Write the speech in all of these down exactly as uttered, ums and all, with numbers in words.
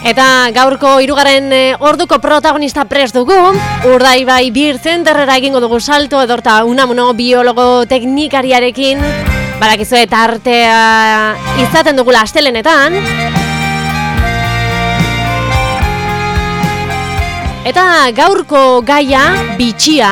Eta gaurko hirugarren e, orduko protagonista prest dugu, Urdaibai Beer Centerrera egingo dugu salto, edorta Unamuno biologo teknikariarekin, badakizu eta artea izaten dugula astelenetan. Eta gaurko gaia bitxia,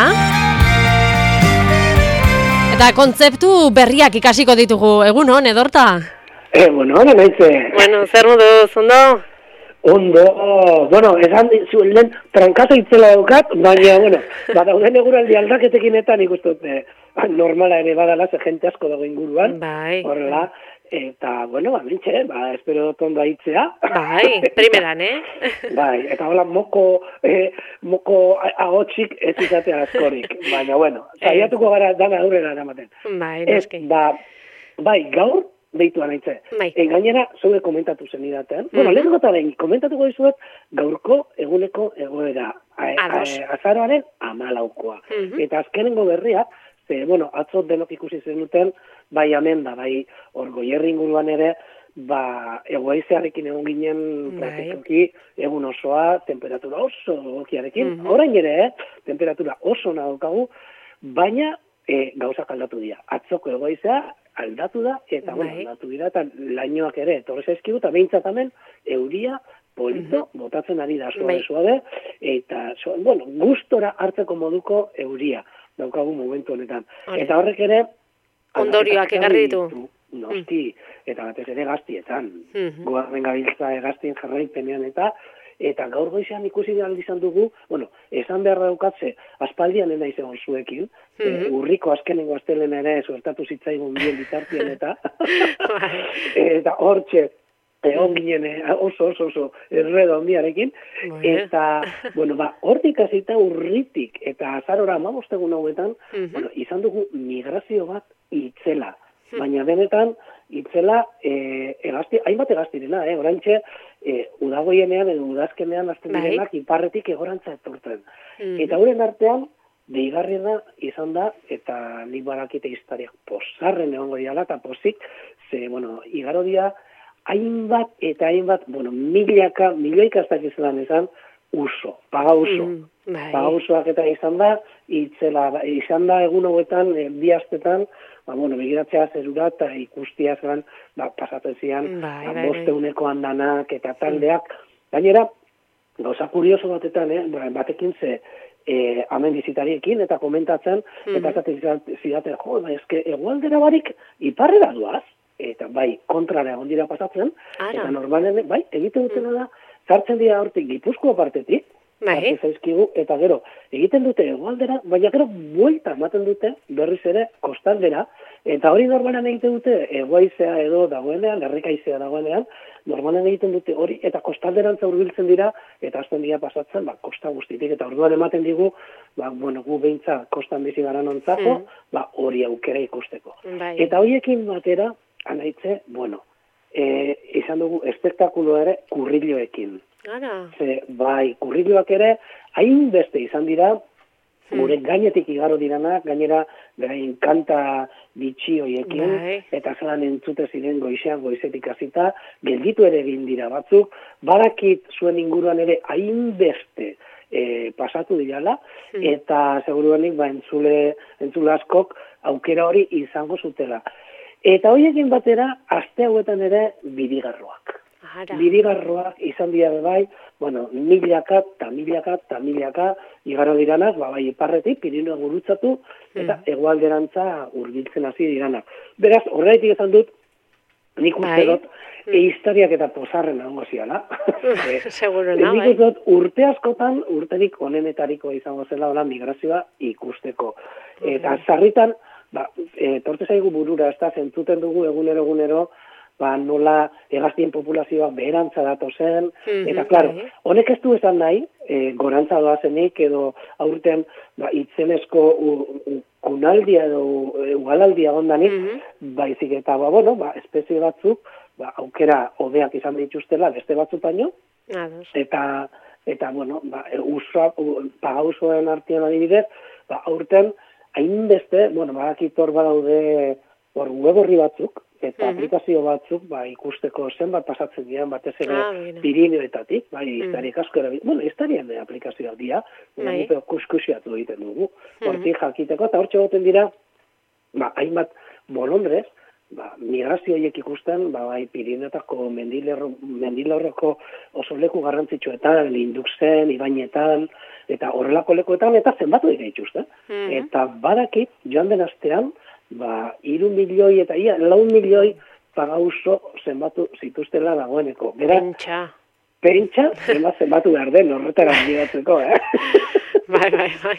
eta kontzeptu berriak ikasiko ditugu, egun hon, edorta? Eh, bueno, hona nahize. Bueno, zer moduz, ondo? Ondo, bueno, esan zuen lehen trankata itzela daukat, baina, bueno, badauden eguraldi aldaketekin eta nik uste dute normala ere badala, ze jente asko dago inguruan, bai, horrela, eta, bueno, amintxe, ba, espero dut ondo aitzea. Bai, primeran, eh? Bai, eta hola moko, eh, moko agotxik ez izatea askorik, baina, bueno, saiatuko gara dana aurrera eramaten. Bai, noski. Ba, bai, gaur, deitua naitze. Bai. E, gainera, zure komentatu zen idatean. Mm-hmm. Bueno, lehen gotaren, komentatuko dizuet, gaurko eguneko egoera. Azaroaren amalaukoa. Mm-hmm. Eta azkenengo berria, ze, bueno, atzo denok ikusi zenuten, bai amen da, bai Orgoierri inguruan ere, ba, egoaizearekin egon ginen, praktikoki, egun osoa, temperatura oso egokiarekin. Mm-hmm. Orain ere, eh, temperatura oso daukagu, baina e, gauzak aldatu dira. Atzoko egoaizea, aldatu da, eta bueno, aldatu dira, eta lainoak ere, torrez ezkigu, eta behintzat hemen, euria, polito, uh-huh. botatzen ari da, suabe, suabe, eta, so, bueno, gustora hartzeko moduko euria, daukagu momentu honetan. Ore. Eta horrek ere, ondorioak egarri ditu. Nosti, eta batez ere gaztietan. Uh-huh. Goarren gabiltza gaztien jarraipenean eta, eta gaur goizean ikusi behar izan dugu, bueno, esan behar daukatze, aspaldian ena izan zuekin, mm-hmm. urriko azkenengo astelen ere suertatu zitzaigun bien bitartien eta, eta hortxe, egon ginen oso, oso, oso, erredo ondiarekin, eta, bueno, ba, hortik azita urritik, eta azarora amabostegun hauetan, mm-hmm. bueno, izan dugu migrazio bat itzela, baina benetan, itzela, e, egazti, hainbat egaztirena, eh, orantxe, e, udagoienean edo udazkenean azten direnak iparretik egorantza etortzen. Mm-hmm. Eta horren artean, deigarriena izan da, eta nik barakite historiak posarren egongo diala, eta posik, ze, bueno, igaro dia, hainbat eta hainbat, bueno, milaka, milioika ez dakizan izan, uso, paga uso. Mm, paga usoak eta izan da, itzela, izan da egun hauetan, e, bi astetan, ba, bueno, begiratzea zerura eta ikustia zelan, ba, pasatzen zian, ba, bosteuneko handanak eta taldeak. Gainera, gauza kurioso batetan, eh, batekin ze, eh, hemen bizitariekin eta komentatzen, mm-hmm. eta zaten zidaten, jo, ba, eske, egualdera barik iparrera duaz, eta bai, kontrara egon dira pasatzen, Ara. Eta normalen, bai, egiten dutena da, zartzen dira hortik Gipuzkoa partetik, bai. Zaizkigu, eta gero, egiten dute egualdera, baina gero buelta ematen dute berriz ere kostaldera, eta hori normalan egiten dute egoaizea edo dagoenean, errekaizea dagoenean, normalan egiten dute hori, eta kostalderantza hurbiltzen dira, eta azten dira pasatzen, ba, kosta guztitik, eta orduan ematen digu, ba, bueno, gu beintza kostan bizi gara nontzako, mm. ba, hori aukera ikusteko. Bai. Eta horiekin batera, anaitze, bueno, e, izan dugu espektakulo ere kurriloekin. Ara. Ze, bai, kurriloak ere, hainbeste izan dira, hmm. gure gainetik igaro diranak, gainera, berain kanta bitxi hoiekin, bai. Eta zelan entzute ziren goizean, goizetik hasita, gelditu ere egin dira batzuk, badakit zuen inguruan ere hainbeste e, pasatu dirala, hmm. eta seguruenik, ba, entzule, entzule askok aukera hori izango zutela. Eta horiekin batera, aste hauetan ere bidigarroak. Ara. Birigarroak izan dira bai, bueno, milaka, ta milaka, ta milaka, igaro diranak, ba, bai, iparretik, Pirineo gurutzatu, eta mm. egualderantza hurbiltzen hasi diranak. Beraz, horretik izan dut, nik uste dut, mm. e historiak eta posarren egongo ziala. Seguro na, bai. Nik uste dut, urte askotan, urterik onenetariko izango zela, hola, migrazioa ikusteko. Mm. Eta sarritan, ba, e, torte zaigu burura, ez da, zentzuten dugu egunero, egunero, ba, nola hegaztien populazioa beherantza dato zen, mm-hmm, eta, klaro, honek ez du esan nahi, e, gorantza doazenik, edo aurten, ba, itzelezko kunaldia edo ugalaldia ondanik, mm-hmm. baizik eta, ba, bueno, ba, espezie batzuk, ba, aukera hobeak izan dituztela, beste batzuk baino, Ados. eta, eta, bueno, ba, usua, pagauzoen artean adibidez, ba, aurten, hainbeste, bueno, badakitor badaude, hor, web horri batzuk, eta Mhm. aplikazio batzuk, ba, ikusteko zenbat pasatzen dian, batez ere Ah, begira. Pirineoetatik, bai, Mhm. iztarik asko erabil, bueno, iztarien aplikazioak dira, Bai. gupeo kuskusiatu egiten dugu, Mhm. hortik jakiteko, eta hortxe goten dira, ba, hainbat bolondrez, ba, migrazio horiek ikusten, ba, bai, Pirineotako mendilerroko oso leku garrantzitsuetan, Linduxen, Ibainetan, eta horrelako lekuetan, eta zenbatu dira ituzte. Mhm. Eta badakit, joan den astean, ba, iru milioi eta ia, lau milioi pagauzo zenbatu zituztela dagoeneko. Beraz, Pentsa. pentsa, zenbat zenbatu behar den, horretara bidatzeko, eh? Bai, bai, bai.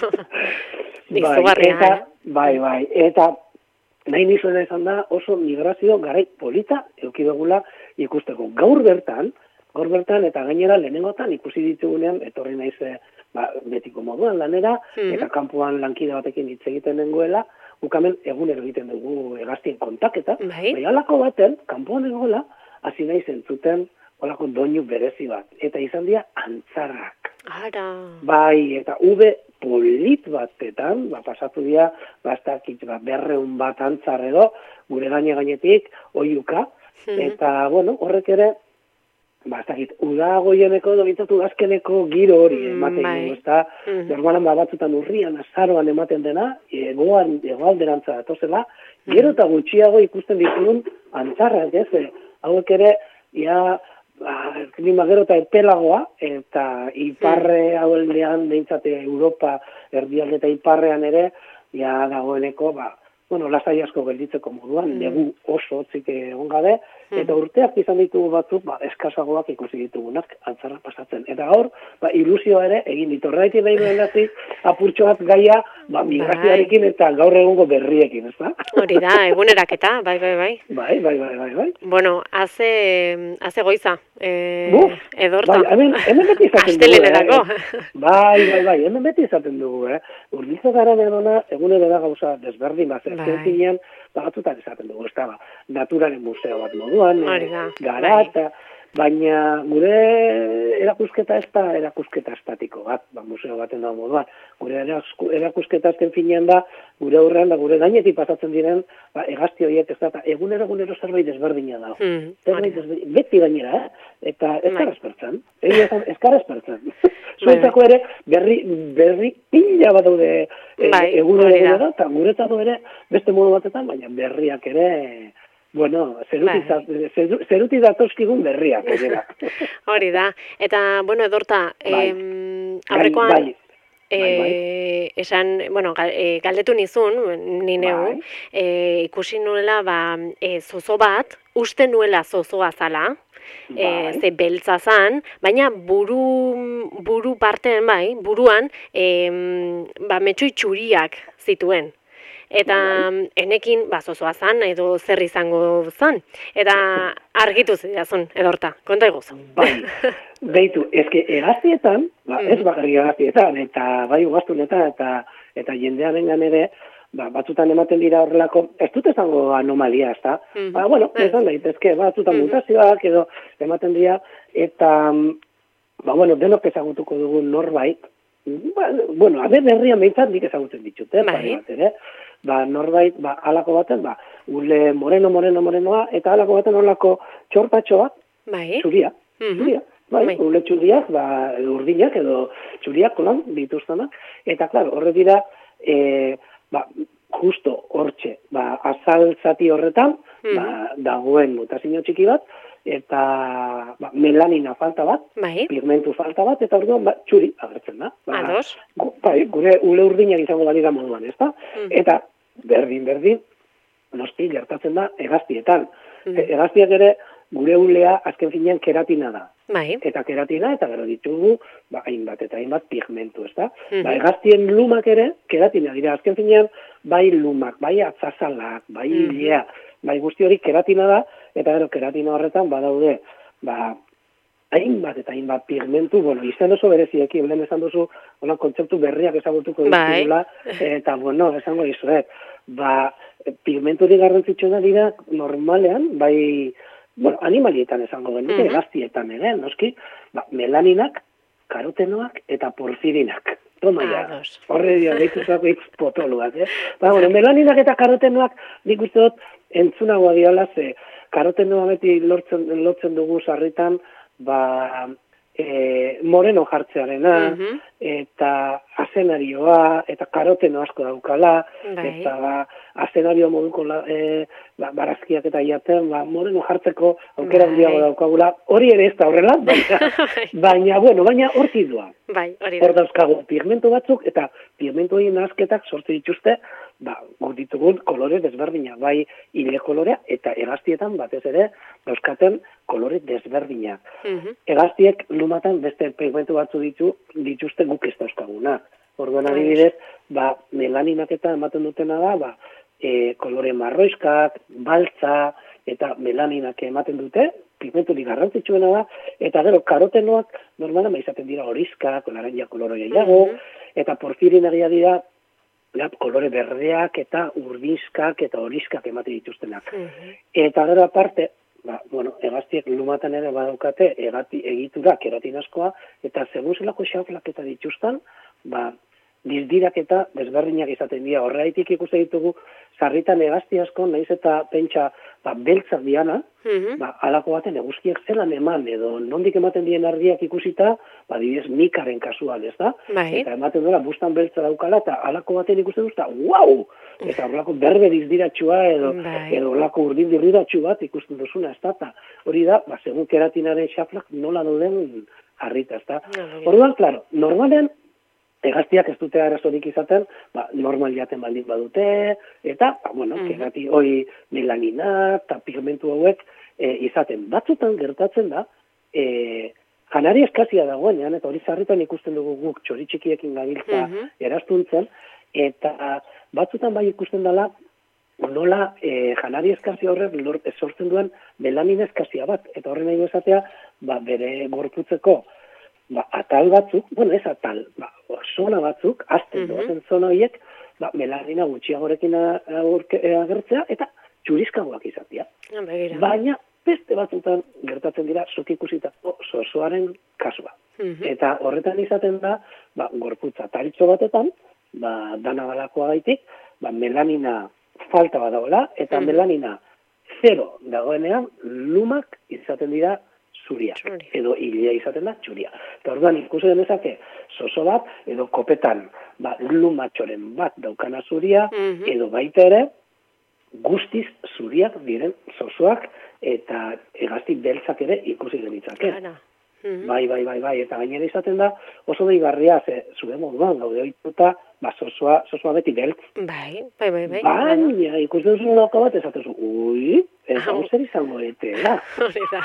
Bai, Izugarria, eta, eh? bai, bai, eta nahi nizuena izan da oso migrazio garai polita eukidogula ikusteko. Gaur bertan, gaur bertan eta gainera lehenengotan ikusi ditugunean, etorri naiz ba, betiko moduan lanera, Mhm. eta kanpoan lankide batekin hitz egiten dengoela, ukamen egunero egiten dugu hegaztien kontaketa, Bai. bai halako baten, kanpoan egoela, hasi nahi zentzuten holako doinu berezi bat, eta izan dira antzarrak. Ara. Bai, eta ube polit batetan, ba, pasatu dira, ba, ez dakit, ba, berreun bat antzar edo, gure gaine gainetik, oiuka, Mhm. eta, bueno, horrek ere, ba, ez dakit, uda goieneko, domintzatu azkeneko giro hori ematen bai. dugu, ez da, Mhm. normalan ba, batzutan urrian, azaroan ematen dena, egoan, egoalderantza datozela, gero eta gutxiago ikusten ditugun antzarrak, ez, e, hauek ere, ia, ba, klima gero eta epelagoa, eta iparre haueldean, behintzate Europa, erdialde eta iparrean ere, ja dagoeneko, ba, bueno, lasai asko gelditzeko moduan, Mm. negu oso hotzik egon gabe, eta urteak izan ditugu batzuk, ba, eskasagoak ikusi ditugunak antzarra pasatzen. Eta gaur, ba, ilusioa ere, egin ditu. Horregatik nahi duen dazi, apurtxo bat gaia, ba, migrazioarekin eta gaur egungo berriekin, ez da? Hori da, eguneraketa, bai, bai, bai. Bai, bai, bai, bai, bai. Bueno, haze, haze goiza, eh, Buf, edorta. bai, hemen, hemen beti izaten dugu, Astelenerako. eh? Bai, bai, bai, hemen beti izaten dugu, eh? Urbiltze gara denona, egunero da gauza desberdin bat, Bai. ezken zinean, batzutan esaten dugu, ez da, ba, naturaren museo bat moduan, Hori eh, da, gara, bai. eta, baina gure erakusketa ez da erakusketa estatiko bat, ba, museo baten da moduan. Gure erasku- erakusketa azken finean da, gure aurrean da, gure gainetik pasatzen diren, ba, hegazti horiek ez da, eta egunero egunero zerbait desberdina da. Mm, Zerbait hori da. desberdin, beti gainera, eh? Eta ez Bai. gara espertzen. Egia esan, ez gara espertzen. Zuentzako ere, berri, berri pila bat daude e, Bai, egunero hori da. egunero, eta guretzako ere beste modu batetan, baina berriak ere, bueno, zeruti, Bai. zeru- zeruti datozkigun berriak, egera. Hori da. Eta, bueno, edorta, Bai. em, Bai, aurrekoan, bai. eh, esan, bueno, gal, eh, galdetu nizun, ni neu, Bai. eh, ikusi nuela, ba, eh, zozo bat, uste nuela zozoa zala, eh, Bai. ze beltza zan, baina buru, buru partean, bai, buruan, em, ba, metxoi txuriak zituen. Eta enekin, ba, zozoa zan, edo zer izango zan. Eta argitu zidazun, edorta, konta egozu. Bai, beitu, ezke hegaztietan, ba, ez bakarrik hegaztietan, eta bai ugaztunetan, eta eta jendearen ere, ba, batzutan ematen dira horrelako, ez dut esango anomalia, ez da? Mhm. Ba, bueno, esan daitezke, batzutan mutazioak edo ematen dira, eta, ba, bueno, denok ezagutuko dugu norbait, ba, bueno, abe berrian behintzat nik ezagutzen ditut, eh, Bai. pare bat ere, ba, norbait, ba, alako baten, ba, ule moreno, moreno, morenoa, eta alako baten olako txorpatxo bat, Bai. txuria, Mhm. txuria, bai, Bai. ule txuriak, ba, urdinak edo txuriak kolan dituztenak, eta, klaro, horre dira, e, ba, justo hortxe, ba, azal zati horretan, ba, dagoen mutazio txiki bat, eta ba, melanina falta bat, Bai. pigmentu falta bat, eta orduan ba, txuri agertzen da. Ba, Ados. gu- bai, gure ule urdinak izango balira moduan, ez da? Eta berdin, berdin, noski gertatzen da hegaztietan. Mm. E, Hegaztiak ere gure ulea azken finean keratina da. Bai. Eta keratina, eta gero ditugu, ba, hainbat eta hainbat pigmentu, ez da? Mhm. Ba, hegaztien lumak ere, keratina dira, azken finean, bai lumak, bai atzazalak, bai hilea, bai guzti hori keratina da, eta gero keratina horretan badaude, ba, hainbat eta hainbat pigmentu, bueno, izen oso bereziekin, lehen esan duzu, holan kontzeptu berriak ezagutuko Bai. ditugula, eta, bueno, esango dizuet, ba, pigmenturik garrantzitsuna dira normalean, bai, bueno, animalietan esango genuke, Mhm. hegaztietan ere, noski, ba, melaninak, karotenoak eta porfirinak. toma ja, horre dira, deituzako hitz potoluak, eh? Ba, bueno, melaninak eta karotenoak, nik uste dut, entzunagoa diala, ze karotenoa beti lortzen, lotzen dugu sarritan, ba, e, moreno jartzearena, uh-huh. eta azenarioa, eta karoteno asko daukala, bai. Eta ba, azenario moduko la, e, ba, barazkiak eta jaten, ba, moreno jartzeko aukera handiago daukagula, hori ere ez da horrela, baina, baina bueno, baina hortidua. Bai, hori da. Hor dauzkagu pigmento batzuk, eta pigmento horien asketak sortu dituzte, ba, guk ditugun kolore desberdinak, bai hile kolorea, eta hegaztietan batez ere dauzkaten kolore desberdinak. Uh-huh. Hegaztiek lumatan beste pigmento batzu ditu, dituzte guk ez dauzkaguna. Orduan adibidez, ba, melaninak eta ematen dutena da, ba, e, kolore marroiskak, baltza, eta melaninak ematen dute, pigmentorik garrantzitsuena da, eta gero karotenoak normalan izaten dira horizkak, laranja kolore gehiago, uh-huh. eta porfirinaria dira, ja, kolore berdeak eta urdinskak eta horizkak ematen dituztenak. Uh-huh. Eta gero aparte, ba, bueno, hegaztiek lumatan ere badaukate egati, egitura keratinazkoa, eta segun zelako xaflak eta dituzten, ba, dizdirak eta desberdinak izaten dira. Horreitik ikusten ditugu, sarritan hegazti asko, nahiz eta pentsa ba, beltzak diana, uh-huh. ba, alako baten eguzkiak zelan eman, edo nondik ematen dien argiak ikusita, ba, dibidez mikaren kasuan, ez da? Bai. Eta ematen dela, bustan beltza daukala, eta alako baten ikusten duzta, wow! Eta horrelako berbe dizdiratxua, edo, bai. edo horrelako urdin dirriratxu bat ikusten duzuna, ez da? Ta, hori da, ba, segun keratinaren xaflak nola dauden harrita, ez da? Orduan, klaro, normalen, hegaztiak ez dute arazorik izaten, ba, normal jaten baldin badute, eta, ba, bueno, mm-hmm. kerati hoi melanina eta pigmentu hauek e, izaten. Batzutan gertatzen da, e, janari eskazia dagoenean, eta hori zarritan ikusten dugu guk txoritxikiekin gabiltza mm-hmm. erastuntzen, eta batzutan bai ikusten dela, nola e, janari eskazia horrek sortzen duen melanina eskazia bat, eta horren nahi esatea, ba, bere gorputzeko, ba, atal batzuk, bueno, ez atal, ba, zona batzuk, azten mm-hmm. doazen zona horiek, ba, melanina gutxiagorekin agertzea, eta txurizkagoak izatea. Baina, beste batzutan gertatzen dira, zuk ikusitako zozoaren kasua. Mm-hmm. Eta horretan izaten da, ba, gorputza taritxo batetan, ba, dana balakoa gaitik, ba, melanina falta badagoela, eta mm-hmm. melanina zero dagoenean, lumak izaten dira zuria, Txuri. Edo hilea izaten da, txuria. Eta orduan ikusi genezake, zozo bat, edo kopetan, ba, lumatxoren bat daukana zuria, mm-hmm. edo baita ere, guztiz zuriak diren zozoak, eta hegazti beltzak ere ikusi genitzake. Mm-hmm. Bai, bai, bai, bai, eta gainera izaten da, oso deigarria, ze, zure moduan, gaude oituta, ba, zozoa, zozoa beti beltz. Bai, bai, bai, bai. Baina, ikusten zuen lauka bat, ezatezu, ui, ez hau zer izango etela. Hori da.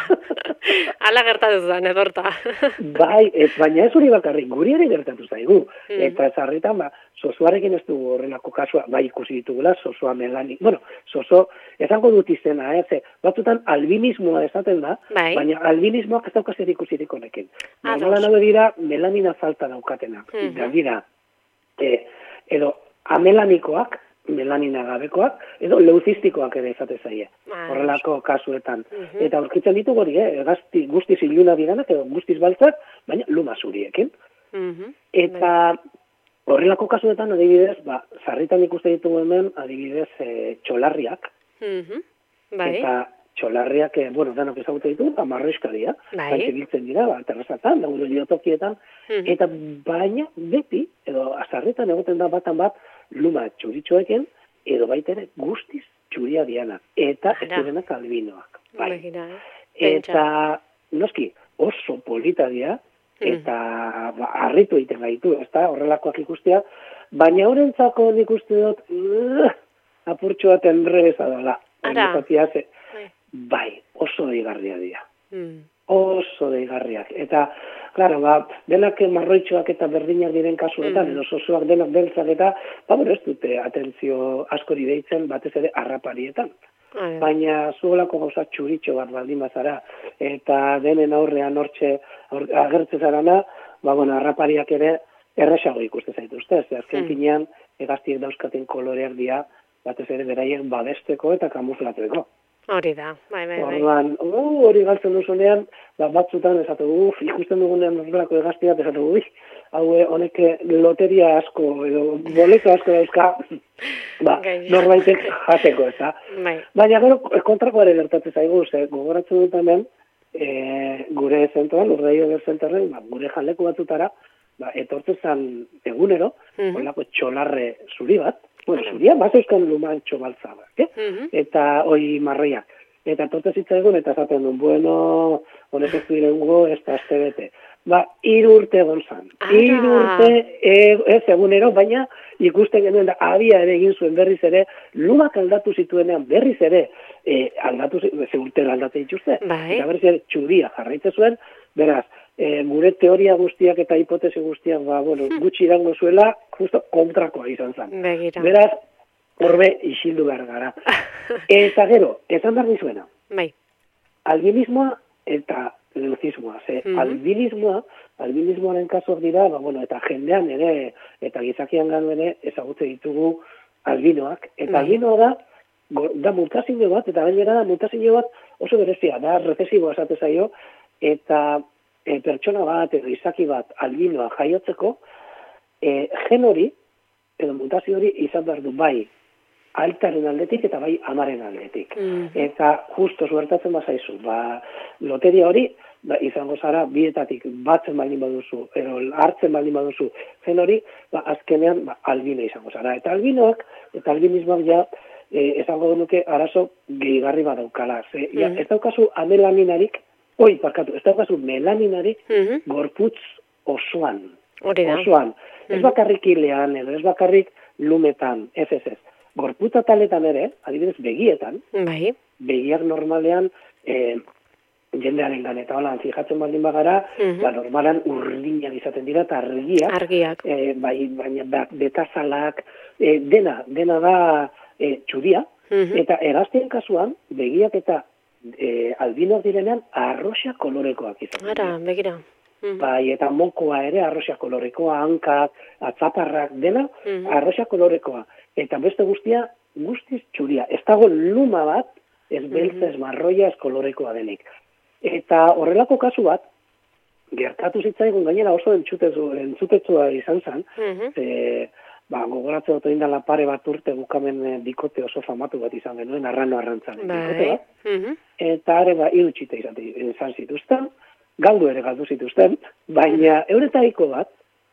Ala gertatu zen, edorta. Bai, ez, baina ez hori bakarrik, guri ere gertatu zaigu. Mm. Eta ez harritan, ba, zozoarekin ez dugu horrelako kasua, bai ikusi ditugula, zozoa melani. Bueno, zozo, ezango dut izena, eh, ze, batzutan albinismoa esaten da, bai. Baina albinismoak ez daukazer ikusirik honekin. Normalan hau dira, melanina falta daukatenak. Mm-hmm. Da dira, e, edo amelanikoak, melanina gabekoak, edo leuzistikoak ere izate zaie, horrelako kasuetan. Uh-huh. Eta aurkitzen ditugu hori, eh? Gazti, guztiz iluna diranak, edo guztiz baltzak, baina luma zuriekin. Uh-huh. Eta horrelako kasuetan, adibidez, ba, sarritan ikuste ditugu hemen, adibidez, e, txolarriak. Uh-huh. Bai. Eta txolarriak, e, bueno, danok ezagutu ditugu, ba, marroiska dira. Bai. Baina biltzen dira, ba, terrazatan, da, gure liotokietan. Uh-huh. Eta baina, beti, edo sarritan egoten da batan bat, luma txuritxoekin, edo baita ere guztiz txuria diana. Eta ez direnak albinoak. Bai. Eta, noski, oso polita dira, eta mm. ba, harritu egiten gaitu, ez da, horrelakoak ikustea, baina horrentzako nik uste dut, uh, apurtxo bat enrebeza dela. Ze, bai, oso deigarria dira. Mm. Oso deigarriak. Eta, klaro, ba, denak marroitxoak eta berdinak diren kasuetan, mm. edo zozoak denak beltzak eta, ba, bueno, ez dute atentzio askori deitzen, batez ere harraparietan. Ah, baina zuolako gauza txuritxo bat baldin bazara, eta denen aurrean hortxe agertze zarana, ba, bueno, harrapariak ere erresago ikuste zaituzte, ez azken mm. finean, hegaztiek dauzkaten koloreak dira, batez ere beraiek babesteko eta kamuflatzeko. Hori da, bai, bai, bai. Orduan, hori galtzen duzunean, ba, batzutan esatu, uf, ikusten dugunean horrelako hegaztiak esatu, uf, haue honek loteria asko, edo boleto asko dauzka, ba, norbaitek jateko, ez da. Baina gero kontrako ere gertatzen zaigu, ze gogoratzen dut hemen, e, gure zentroan, Urdaio zentroan, ba, gure janleku batzutara, ba, etortzen zan egunero, mm-hmm. olako txolarre zuri bat, bueno, zuria, bat euskan luman txobaltza bat, eh? mm-hmm. eta hoi marroiak. Eta torte zitzaigun, eta zaten duen, bueno, honek ez duirengo, ez da azte bete. Ba, hiru urte egon zan. Hiru urte, e, ez egunero, baina ikusten genuen da, abia ere egin zuen berriz ere, lumak aldatu zituenean berriz ere, e, aldatu, ze urtera aldate dituzte. Bai. Eta berriz ere, txudia jarraitze zuen, beraz, e, gure teoria guztiak eta hipotesi guztiak, ba, bueno, gutxi irango zuela, justo kontrakoa izan zan. Begira. Beraz, horbe isildu behar gara. Eta gero, esan behar dizuena. Bai. Albinismoa eta luzismoa. Ze, mm-hmm. albinismoa, albinismoaren kasuak dira, ba, bueno, eta jendean ere, eta gizakian gano ere, ezagutze ditugu albinoak. Eta bai. Albinoa da, go, da mutazio bat, eta gainera da mutazio bat oso berezia, da recesiboa esate zaio, eta e, pertsona bat, edo izaki bat, albinoa jaiotzeko, e, gen hori, edo mutazio hori izan behar du bai, altaren aldetik eta bai amaren aldetik. Mm-hmm. Eta justo suertatzen bazaizu, ba, loteria hori, ba, izango zara bietatik batzen baldin baduzu, ero hartzen baldin baduzu zen hori, ba, azkenean ba, albino izango zara. Eta albinoak, eta albinismoak ja, e, izango nuke arazo gehigarri badaukala. Ze, mm-hmm. ja, ez daukazu amelaminarik, oi, parkatu, ez daukazu melaminarik mm-hmm. gorputz osoan. Horida. Osoan. Mm-hmm. Ez bakarrik hilean, edo ez bakarrik lumetan, ez ez ez. Gorputza taletan ere, adibidez begietan, bai. Begiak normalean e, jendearen ganeta holan fijatzen baldin bagara, uh-huh. ba, normalan urdinak izaten dira eta argiak, argiak. E, bai, baina betazalak, e, dena, dena da e, txuria, uh-huh. eta eraztien kasuan, begiak eta e, albinoak direnean arroxa kolorekoak izaten dira. Ara, begira. Uh-huh. Bai, eta mokoa ere arroxa kolorekoa, hankak, atzaparrak, dena uh-huh. arroxa kolorekoa. Eta beste guztia, guztiz txuria. Ez dago luma bat, ez beltza, ez marroia, ez kolorekoa denik. Eta horrelako kasu bat, gertatu zitzaigun gainera oso entzutetzua izan zen, uh-huh. e, ba, gogoratzen dut indala pare bat urte bukamen dikote oso famatu bat izan genuen, arrano arrantzaren dikote bat. Uh-huh. Eta are, ba, irutxite izan, izan zituzten, galdu ere galdu zituzten, baina euretariko bat,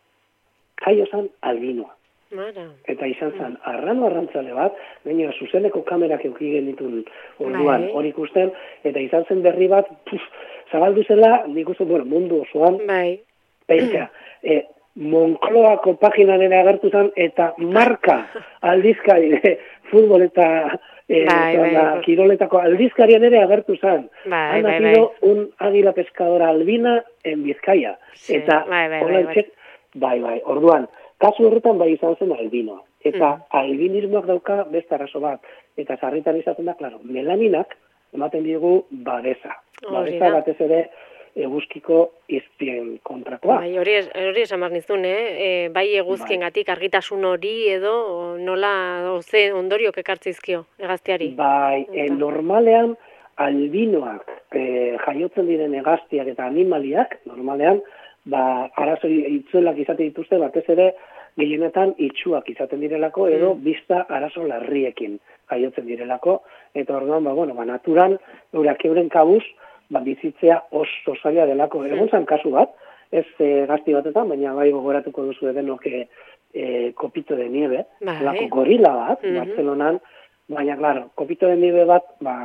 jaio zen albinoa. Mara. Eta izan zen, arrano arrantzale bat, gainera zuzeneko kamerak euki genitun orduan hori ikusten, eta izan zen berri bat, puf, zabaldu zela, nik uste, bueno, mundu osoan, bai. Peika, e, Moncloako paginan ere agertu zen, eta marka aldizkari, e, futbol eta e, bai, bai, bai. kiroletako aldizkarien ere agertu zen. Bai, Han bai, nacido bai. un águila pescadora albina en Bizkaia. Sí, eta, bai, bai, bai, bai. bai, bai, orduan, kasu horretan bai izan zen albinoa. Eta mm. albinismoak dauka beste arazo bat. Eta sarritan izaten da, klaro, melaninak ematen digu babesa. Babesa batez ere eguzkiko izpien kontrakoa. Bai, hori, hori esan behar nizun, eh? E, bai eguzkien gatik argitasun hori edo nola oze ondoriok ekartzizkio egazteari. Bai, e, normalean albinoak e, jaiotzen diren egaztiak eta animaliak, normalean, ba, arazo itzuelak izate dituzte, batez ere, gehienetan itxuak izaten direlako, edo mm. bizta arazo larriekin jaiotzen direlako, eta orduan, ba, bueno, ba, naturan, eurak euren kabuz, ba, bizitzea oso zaila delako. Mm. Egon zan kasu bat, ez e, gazti batetan, baina bai gogoratuko duzu edenok e, e, kopito de nieve, bai. Lako gorila bat, mm-hmm. Barcelonan, baina, klaro, kopito de nieve bat, ba,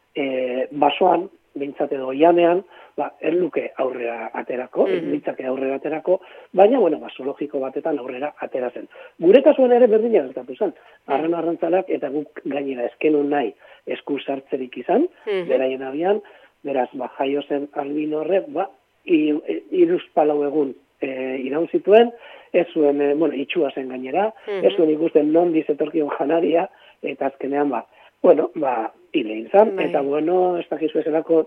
e, basoan, bintzate doianean, ba, erluke aurrera aterako, mm-hmm. bintzake aurrera aterako, baina, bueno, ba, zoologiko batetan aurrera atera zen. Gure kasuan ere berdina gertatu zen. Arren arrantzalak eta guk gainera eskenun nahi esku sartzerik izan, mm-hmm. beraien abian, beraz, ba, jaio zen albino horrek, ba, iruz palau egun e, iraun zituen, ez zuen, e, bueno, itxua zen gainera, mm-hmm. ez zuen ikusten nondi zetorkion janaria, eta azkenean, ba, bueno, ba, hile izan, bai. Eta, bueno, ez dakizu zelako,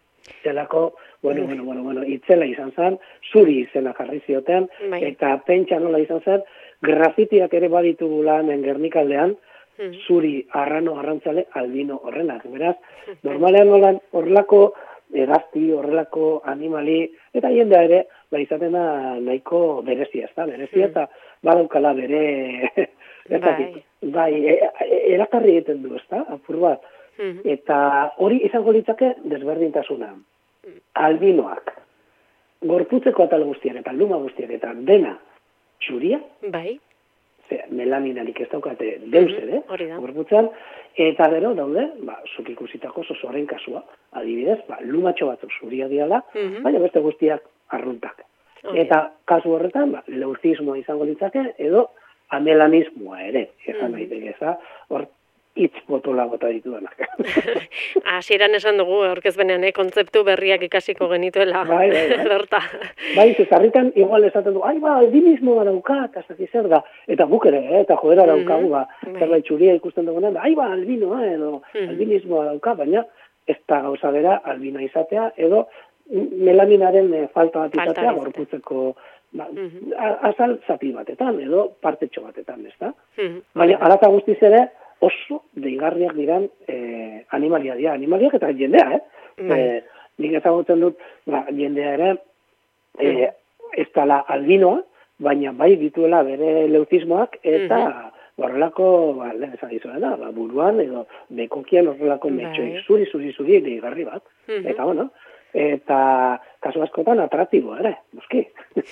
zelako, bueno, bueno, bueno, bueno, itzela izan zen, zuri izena jarri zioten, bai. Eta pentsa nola izan zen, grafitiak ere baditugu lanen Gernikaldean, zuri arrano arrantzale albino horrenak. Beraz, normalean nolan horlako egazti, horrelako animali, eta jendea ere, ba, izaten da nahiko berezia, ez da, berezia, eta badaukala bere, ez dakit, bai, e, e, erakarri egiten du, ez da, apur bat, eta hori izango litzake desberdintasuna, albinoak, gorputzeko atal guztiak eta luma guztiak eta dena txuria, bai, melaminarik ez daukate deus ere, gorputzan, eta gero daude, ba, zuk ikusitako zozoaren kasua, adibidez, ba, lumatxo batzuk zuria diala, baina beste guztiak arruntak. Eta kasu horretan, ba, leuzismoa izango litzake, edo amelanismoa ere, ezan daiteke, eza, hor hitz botola bota ditudanak. Hasieran esan dugu, aurkezpenean, eh, kontzeptu berriak ikasiko genituela. Bai, bai, bai. Lorta. Bai, zezarritan igual esaten du, ai, ba, albinismoa dauka, eta zaki zer da, eta guk ere, eh, eta joera daukagu, ba, zerbait txuria ikusten dugunean, ai, ba, albinoa, edo albinismoa dauka, baina ez da gauza bera albina izatea, edo melaminaren eh, falta bat izatea, gorputzeko ba, azal zati batetan, edo partetxo batetan, ez da? Baina, alata guztiz ere, oso deigarriak diran eh, animalia dira, animaliak eta jendea, eh? eh nik ezagutzen dut, ba, jendea ere, eh, ez dala albinoa, baina bai dituela bere leuzismoak, eta horrelako, ba, lehen esan dizuena, ba, buruan, edo bekokian horrelako metxoi, zuri, zuri, zuri, deigarri bat. Eta, bueno, eta kasu askotan atraktibo ere, noski.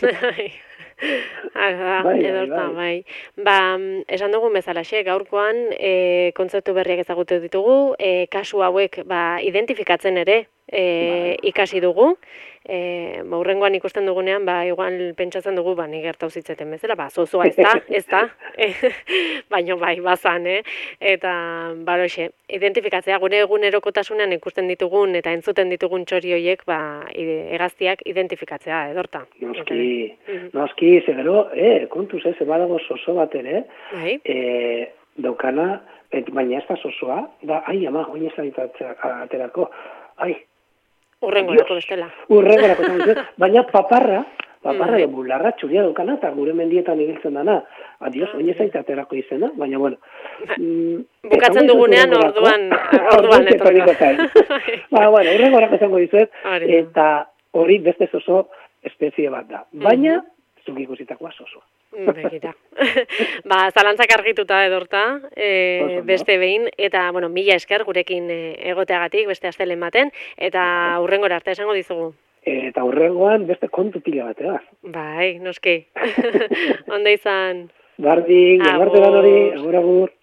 Aga, bai, edorta, bai, bai. Ba, esan dugu bezalaxe, gaurkoan e, kontzeptu berriak ezagutu ditugu, e, kasu hauek ba, identifikatzen ere e, bai. Ikasi dugu. E, ba, urrengoan ikusten dugunean, ba, igual pentsatzen dugu, ba, nik gertau zitzeten bezala, ba, zozoa ez da, ez da, e, baino bai, bazan, eh? Eta, baroxe, identifikatzea, gure egunerokotasunean ikusten ditugun eta entzuten ditugun txori horiek, ba, hegaztiak identifikatzea, edorta. Noski, noski, zegero, eh, kontuz ez, badago zozo bat ere, bai. eh, daukana, et, baina ez da zozoa, da, ai, ama, oin ez aterako, ai, Urrengo lako bestela. Urrengo lako, baina paparra, paparra mm. bularra txuria daukana, eta gure mendietan ibiltzen dana. Adios, oin ez aterako izena, baina bueno. Mm, Bukatzen dugunean orduan, orduan etorriko. Ba, bueno, urrengo lako izango dizuet, eta hori beste zozo espezie bat da. Baina, zuk ikusitakoa zozoa. Begira. Ba, zalantzak argituta edorta, e, beste behin, eta, bueno, mila esker gurekin egoteagatik, beste astelen baten, eta hurrengora arte esango dizugu. Eta hurrengoan beste kontu pila bateaz. Bai, noski. Onda izan. Bardin, gabarte dan hori, agur agur.